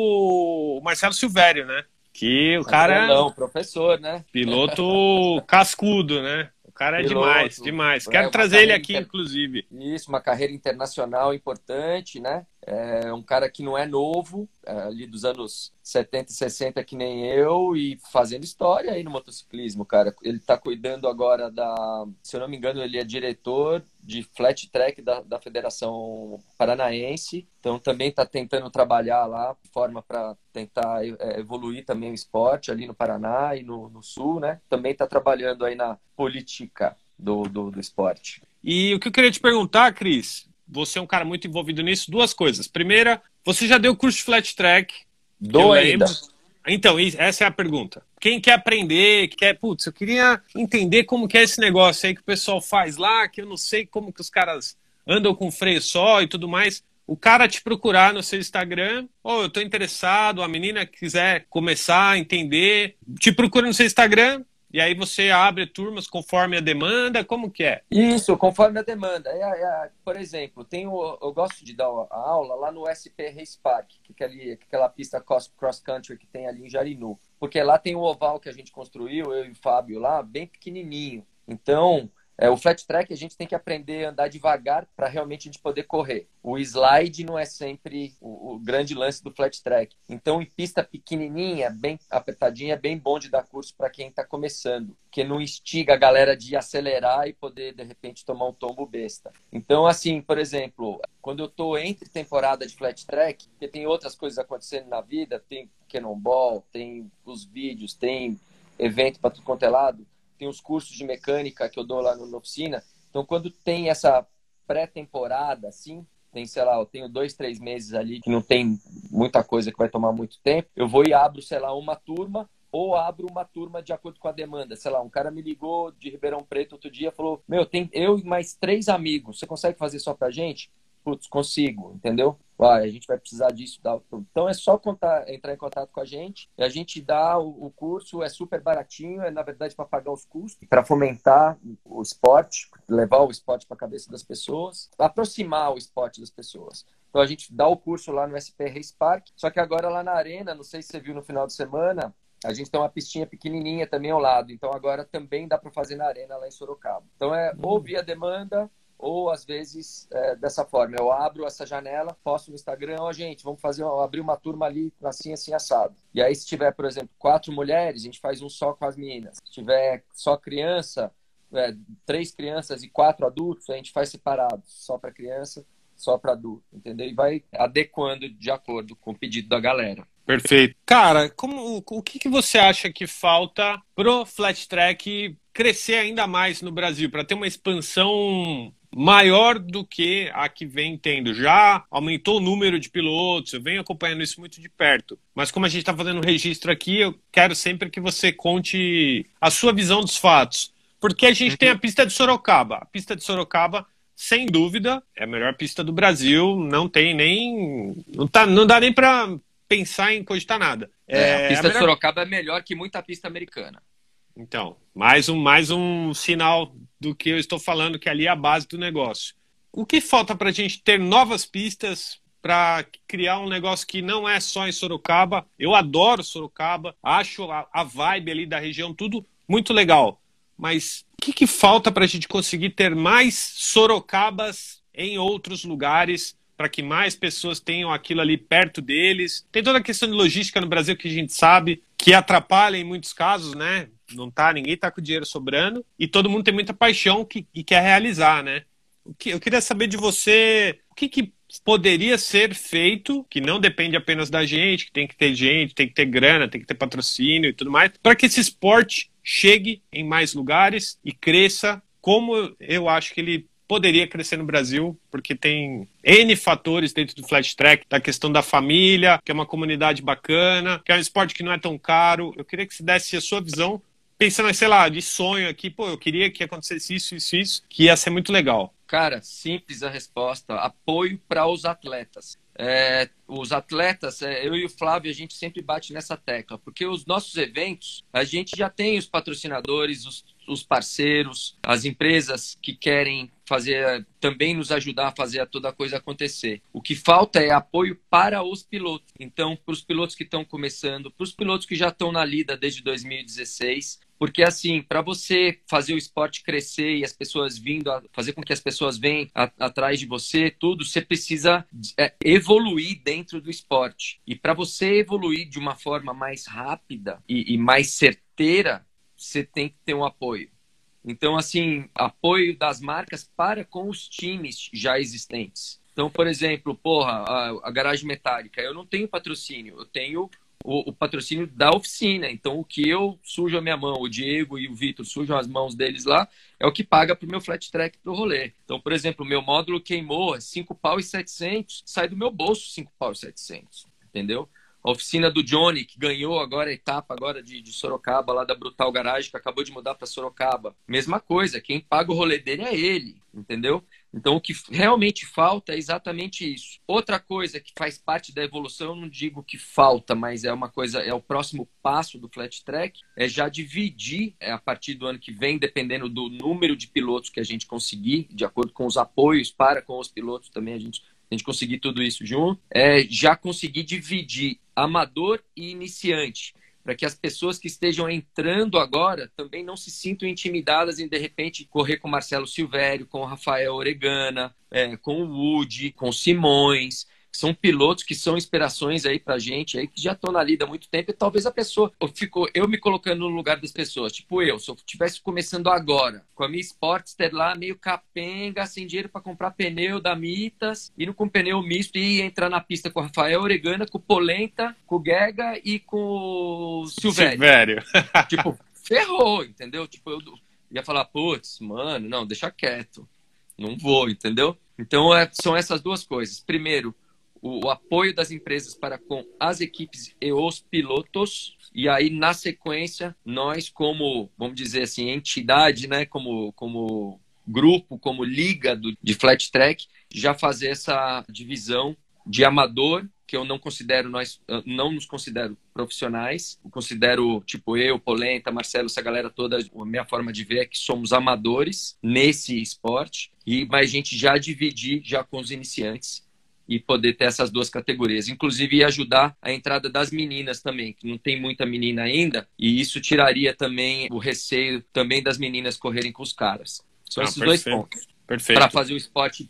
o Marcelo Silvério, né? Que o cara, Marcelão, professor, né? piloto cascudo, né? O cara é demais, Piloto. demais. É Quero uma trazer ele carreira aqui, inclusive. Isso, uma carreira internacional importante, né? É um cara que não é novo, ali dos anos 70 e 60, que nem eu, e fazendo história aí no motociclismo, cara. Ele tá cuidando agora se eu não me engano, ele é diretor de flat track da Federação Paranaense, então também tá tentando trabalhar lá, de forma para tentar evoluir também o esporte ali no Paraná e no Sul, né? Também tá trabalhando aí na política do esporte. E o que eu queria te perguntar, Cris, você é um cara muito envolvido nisso, duas coisas. Primeira, você já deu curso de flat track, que eu lembro. Então, essa é a pergunta. Quem quer aprender, que quer, putz, eu queria entender como que é esse negócio aí que o pessoal faz lá, que eu não sei como que os caras andam com freio só e tudo mais. O cara te procurar no seu Instagram, eu tô interessado, a menina quiser começar a entender, te procura no seu Instagram, e aí você abre turmas conforme a demanda, como que é? Isso, conforme a demanda. Por exemplo, eu gosto de dar a aula lá no SP Race Park, que é ali, aquela pista cross country que tem ali em Jarinu. Porque lá tem o oval que a gente construiu, eu e o Fábio lá, bem pequenininho. Então, o flat track a gente tem que aprender a andar devagar para realmente a gente poder correr. O slide não é sempre o grande lance do flat track. Então, em pista pequenininha, bem apertadinha, é bem bom de dar curso para quem está começando, que não instiga a galera de acelerar e poder, de repente, tomar um tombo besta. Então, assim, por exemplo, quando eu estou entre temporada de flat track, porque tem outras coisas acontecendo na vida, tem cannonball, tem os vídeos, tem evento para tudo quanto é lado, tem os cursos de mecânica que eu dou lá na oficina. Então, quando tem essa pré-temporada, assim, tem, sei lá, eu tenho 2, 3 meses ali que não tem muita coisa que vai tomar muito tempo, eu vou e abro, sei lá, uma turma, ou abro uma turma de acordo com a demanda. Sei lá, um cara me ligou de Ribeirão Preto outro dia, falou, tem eu e mais 3 amigos, você consegue fazer só pra gente? Putz, consigo, entendeu? A gente vai precisar disso. Então é só entrar em contato com a gente. E a gente dá o curso, é super baratinho, na verdade para pagar os custos, para fomentar o esporte, levar o esporte para a cabeça das pessoas, aproximar o esporte das pessoas. Então a gente dá o curso lá no SP Race Park, só que agora lá na arena, não sei se você viu no final de semana, a gente tem uma pistinha pequenininha também ao lado. Então agora também dá para fazer na arena lá em Sorocaba. Então ou via demanda, ou às vezes dessa forma, eu abro essa janela, posto no Instagram, gente, vamos abrir uma turma ali assim, assim, assado. E aí se tiver, por exemplo, 4 mulheres, a gente faz um só com as meninas. Se tiver só criança, 3 crianças e 4 adultos, a gente faz separado, só para criança, só para adulto, entendeu? E vai adequando de acordo com o pedido da galera. Perfeito. Cara, o que você acha que falta pro flat track crescer ainda mais no Brasil, para ter uma expansão maior do que a que vem tendo? Já aumentou o número de pilotos, eu venho acompanhando isso muito de perto. Mas como a gente está fazendo um registro aqui, eu quero sempre que você conte a sua visão dos fatos. Porque a gente tem a pista de Sorocaba. A pista de Sorocaba, sem dúvida, é a melhor pista do Brasil, não tem nem... Não dá nem para pensar em cogitar nada. A pista de Sorocaba é melhor que muita pista americana. Então, mais um sinal do que eu estou falando, que ali é a base do negócio. O que falta para a gente ter novas pistas para criar um negócio que não é só em Sorocaba? Eu adoro Sorocaba, acho a vibe ali da região tudo muito legal. Mas o que falta para a gente conseguir ter mais Sorocabas em outros lugares, para que mais pessoas tenham aquilo ali perto deles? Tem toda a questão de logística no Brasil que a gente sabe que atrapalha em muitos casos, né? Ninguém tá com dinheiro sobrando e todo mundo tem muita paixão e quer realizar, né? Eu queria saber de você o que poderia ser feito, que não depende apenas da gente, que tem que ter gente, tem que ter grana, tem que ter patrocínio e tudo mais, para que esse esporte chegue em mais lugares e cresça como eu acho que ele poderia crescer no Brasil, porque tem N fatores dentro do flat track, da questão da família, que é uma comunidade bacana, que é um esporte que não é tão caro. Eu queria que você desse a sua visão, pensando, sei lá, de sonho aqui, eu queria que acontecesse isso, que ia ser muito legal. Cara, simples a resposta. Apoio para os atletas. Os atletas, eu e o Flávio, a gente sempre bate nessa tecla, porque os nossos eventos, a gente já tem os patrocinadores, os parceiros, as empresas que querem fazer, também nos ajudar a fazer toda a coisa acontecer. O que falta é apoio para os pilotos. Então, para os pilotos que estão começando, para os pilotos que já estão na lida desde 2016, porque assim, para você fazer o esporte crescer e as pessoas vindo, fazer com que as pessoas venham atrás de você, tudo, você precisa evoluir dentro do esporte. E para você evoluir de uma forma mais rápida e mais certeira, você tem que ter um apoio. Então, assim, apoio das marcas para com os times já existentes. Então, por exemplo, a Garagem Metálica, eu não tenho patrocínio, eu tenho o patrocínio da oficina. Então, o que eu sujo a minha mão, o Diego e o Vitor sujam as mãos deles lá, é o que paga para o meu flat track para o rolê. Então, por exemplo, o meu módulo queimou, 5 pau e 700, sai do meu bolso 5 pau e 700, entendeu? A oficina do Johnny, que ganhou agora a etapa agora de Sorocaba, lá da Brutal Garage, que acabou de mudar para Sorocaba. Mesma coisa, quem paga o rolê dele é ele, entendeu? Então, o que realmente falta é exatamente isso. Outra coisa que faz parte da evolução, eu não digo que falta, mas é uma coisa, é o próximo passo do flat track, é já dividir, a partir do ano que vem, dependendo do número de pilotos que a gente conseguir, de acordo com os apoios para com os pilotos também, a gente conseguir tudo isso junto, já conseguir dividir amador e iniciante, para que as pessoas que estejam entrando agora também não se sintam intimidadas em, de repente, correr com o Marcelo Silvério, com o Rafael Oregana, com o Woody, com o Simões. São pilotos que são inspirações aí pra gente, aí que já estão na lida há muito tempo, e talvez a pessoa, eu me colocando no lugar das pessoas, tipo se eu estivesse começando agora, com a minha Sportster lá, meio capenga, sem dinheiro para comprar pneu da Mitas, indo com pneu misto e entrar na pista com o Rafael Oregana, com o Polenta, com o Guega e com o Silvério. Tipo, ferrou, entendeu? Tipo, eu ia falar, putz, mano, não, deixa quieto, não vou, entendeu? Então, são essas duas coisas. Primeiro, o apoio das empresas para com as equipes e os pilotos, e aí na sequência nós como, vamos dizer assim, entidade, né, como grupo, como liga de flat track, já fazer essa divisão de amador, que eu não nos considero profissionais, eu considero, tipo, eu, Polenta, Marcelo, essa galera toda, a minha forma de ver é que somos amadores nesse esporte, mas a gente já dividir já com os iniciantes, e poder ter essas duas categorias. Inclusive, ajudar a entrada das meninas também, que não tem muita menina ainda, e isso tiraria também o receio também das meninas correrem com os caras. São esses dois pontos. Perfeito. Para fazer o esporte,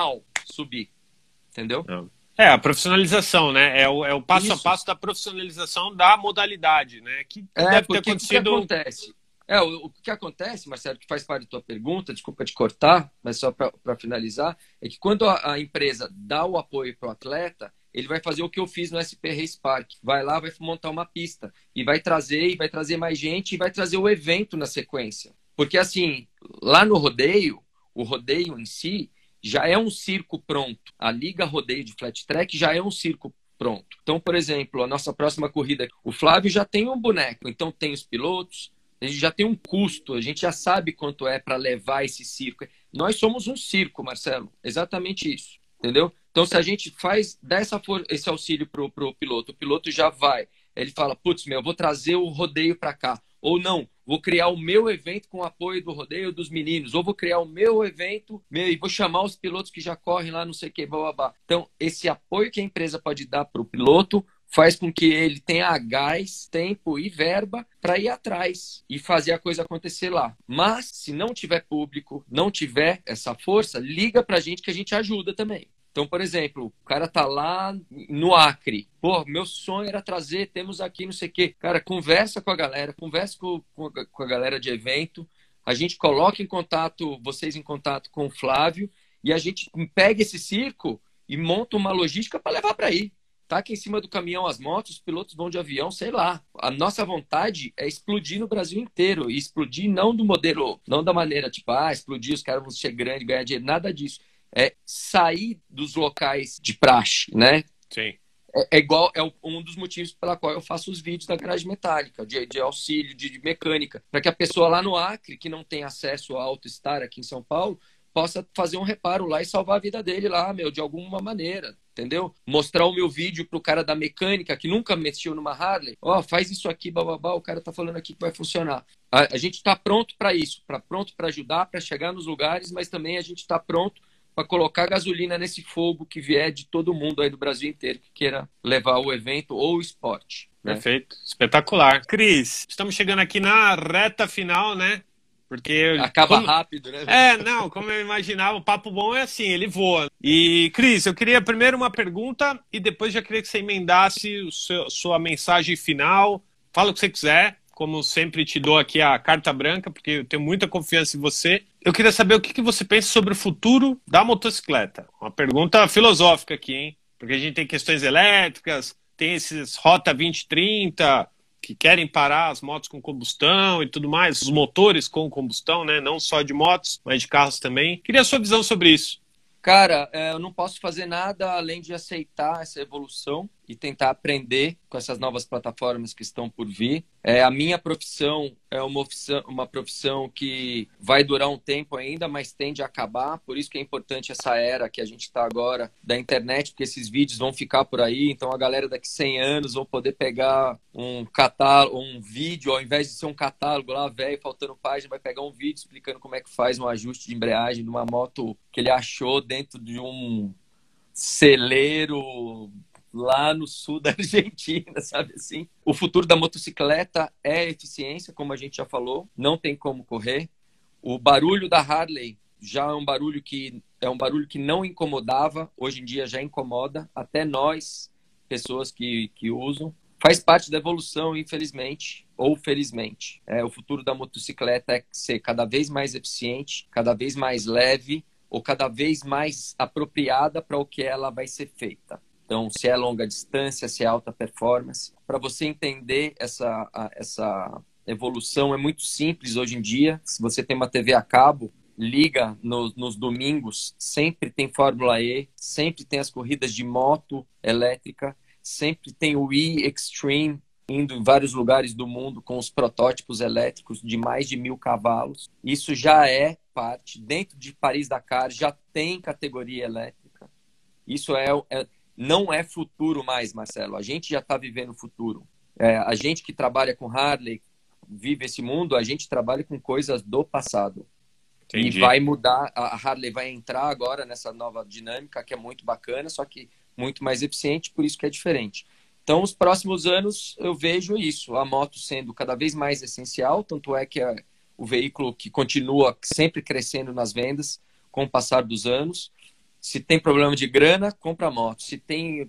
subir. Entendeu? A profissionalização, né? É o passo a passo da profissionalização da modalidade, né? Que deve ter acontecido... O que acontece? O que acontece, Marcelo, que faz parte da tua pergunta, desculpa te cortar, mas só para finalizar, é que quando a empresa dá o apoio para o atleta, ele vai fazer o que eu fiz no SP Race Park. Vai lá, vai montar uma pista e vai trazer mais gente e vai trazer o evento na sequência. Porque assim, lá no rodeio, o rodeio em si já é um circo pronto. A Liga Rodeio de Flat Track já é um circo pronto. Então, por exemplo, a nossa próxima corrida, o Flávio já tem um boneco, então tem os pilotos, a gente já tem um custo, a gente já sabe quanto é para levar esse circo. Nós somos um circo, Marcelo, exatamente isso, entendeu? Então, se a gente dá esse auxílio pro piloto, o piloto já vai, ele fala, putz, eu vou trazer o rodeio para cá, ou não, vou criar o meu evento com o apoio do rodeio dos meninos, ou vou criar o meu evento e vou chamar os pilotos que já correm lá, não sei o que, blá. Então, esse apoio que a empresa pode dar para o piloto faz com que ele tenha gás, tempo e verba para ir atrás e fazer a coisa acontecer lá. Mas, se não tiver público, não tiver essa força, liga para a gente que a gente ajuda também. Então, por exemplo, o cara tá lá no Acre. Pô, meu sonho era trazer, temos aqui não sei o quê. Cara, conversa com a galera, conversa com a galera de evento. A gente coloca vocês em contato com o Flávio e a gente pega esse circo e monta uma logística para levar para aí. Taca em cima do caminhão as motos, os pilotos vão de avião, sei lá. A nossa vontade é explodir no Brasil inteiro. E explodir não do modelo, não da maneira tipo, explodir, os caras vão ser grandes, ganhar dinheiro, nada disso. É sair dos locais de praxe, né? Sim. Um dos motivos pela qual eu faço os vídeos da Garagem Metálica, de auxílio, de mecânica, para que a pessoa lá no Acre, que não tem acesso ao AutoStar aqui em São Paulo, possa fazer um reparo lá e salvar a vida dele lá, meu, de alguma maneira, entendeu? Mostrar o meu vídeo pro cara da mecânica que nunca mexeu numa Harley, ó, faz isso aqui, bababá, o cara tá falando aqui que vai funcionar. A gente tá pronto para isso, pronto para ajudar, para chegar nos lugares, mas também a gente tá pronto para colocar gasolina nesse fogo que vier de todo mundo aí do Brasil inteiro que queira levar o evento ou o esporte. Né? Perfeito, espetacular. Cris, estamos chegando aqui na reta final, né? Porque acaba rápido, né? Não, como eu imaginava, o papo bom é assim, ele voa. E, Cris, eu queria primeiro uma pergunta e depois já queria que você emendasse sua mensagem final. Fala o que você quiser, como sempre te dou aqui a carta branca, porque eu tenho muita confiança em você. Eu queria saber o que você pensa sobre o futuro da motocicleta. Uma pergunta filosófica aqui, hein? Porque a gente tem questões elétricas, tem esses Rota 2030... que querem parar as motos com combustão e tudo mais, os motores com combustão, né? Não só de motos, mas de carros também. Queria a sua visão sobre isso. Cara, eu não posso fazer nada além de aceitar essa evolução e tentar aprender com essas novas plataformas que estão por vir. A minha profissão é uma profissão que vai durar um tempo ainda, mas tende a acabar. Por isso que é importante essa era que a gente está agora da internet, porque esses vídeos vão ficar por aí. Então a galera daqui 100 anos vão poder pegar um catálogo, um vídeo, ao invés de ser um catálogo lá, velho, faltando página, vai pegar um vídeo explicando como é que faz um ajuste de embreagem de uma moto que ele achou dentro de um celeiro lá no sul da Argentina, sabe assim? O futuro da motocicleta é eficiência, como a gente já falou, não tem como correr. O barulho da Harley já é um barulho que não incomodava, hoje em dia já incomoda, até nós, pessoas que usam. Faz parte da evolução, infelizmente, ou felizmente. O futuro da motocicleta é ser cada vez mais eficiente, cada vez mais leve, ou cada vez mais apropriada para o que ela vai ser feita. Então, se é longa distância, se é alta performance. Para você entender essa evolução, é muito simples hoje em dia. Se você tem uma TV a cabo, liga nos domingos, sempre tem Fórmula E, sempre tem as corridas de moto elétrica, sempre tem o e-Extreme indo em vários lugares do mundo com os protótipos elétricos de mais de 1.000 cavalos. Isso já é parte. Dentro de Paris-Dakar já tem categoria elétrica. Isso não é futuro mais, Marcelo. A gente já está vivendo o futuro. A gente que trabalha com Harley, vive esse mundo, a gente trabalha com coisas do passado. Entendi. E vai mudar. A Harley vai entrar agora nessa nova dinâmica que é muito bacana, só que muito mais eficiente, por isso que é diferente. Então, os próximos anos eu vejo isso, a moto sendo cada vez mais essencial, tanto é que é o veículo que continua sempre crescendo nas vendas com o passar dos anos. Se tem problema de grana, compra a moto. Se tem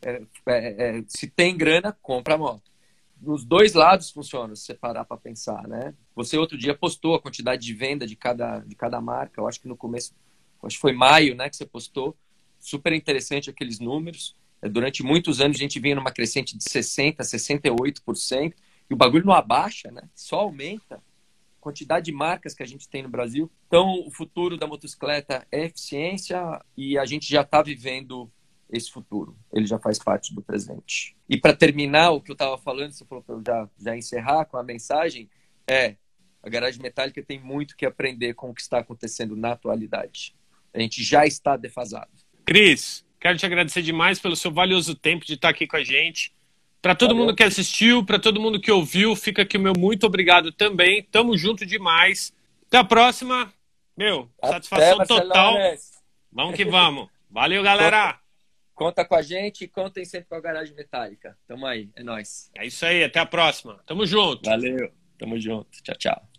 grana, compra a moto. Nos dois lados funciona, se você parar para pensar, né? Você outro dia postou a quantidade de venda de cada marca. Eu acho que no começo, acho que foi maio, né, que você postou. Super interessante aqueles números. Durante muitos anos a gente vinha numa crescente de 60%, 68%. E o bagulho não abaixa, né? Só aumenta. Quantidade de marcas que a gente tem no Brasil. Então, o futuro da motocicleta é eficiência e a gente já está vivendo esse futuro. Ele já faz parte do presente. E para terminar o que eu estava falando, você falou para eu já encerrar com a mensagem, a Garagem Metálica tem muito que aprender com o que está acontecendo na atualidade. A gente já está defasado. Cris, quero te agradecer demais pelo seu valioso tempo de estar aqui com a gente. Para todo mundo que assistiu, para todo mundo que ouviu, fica aqui o meu muito obrigado também. Tamo junto demais. Até a próxima. Satisfação total. Vamos que vamos. Valeu, galera. Conta com a gente e contem sempre com a Garagem Metálica. Tamo aí, é nóis. É isso aí, até a próxima. Tamo junto. Valeu, tamo junto. Tchau, tchau.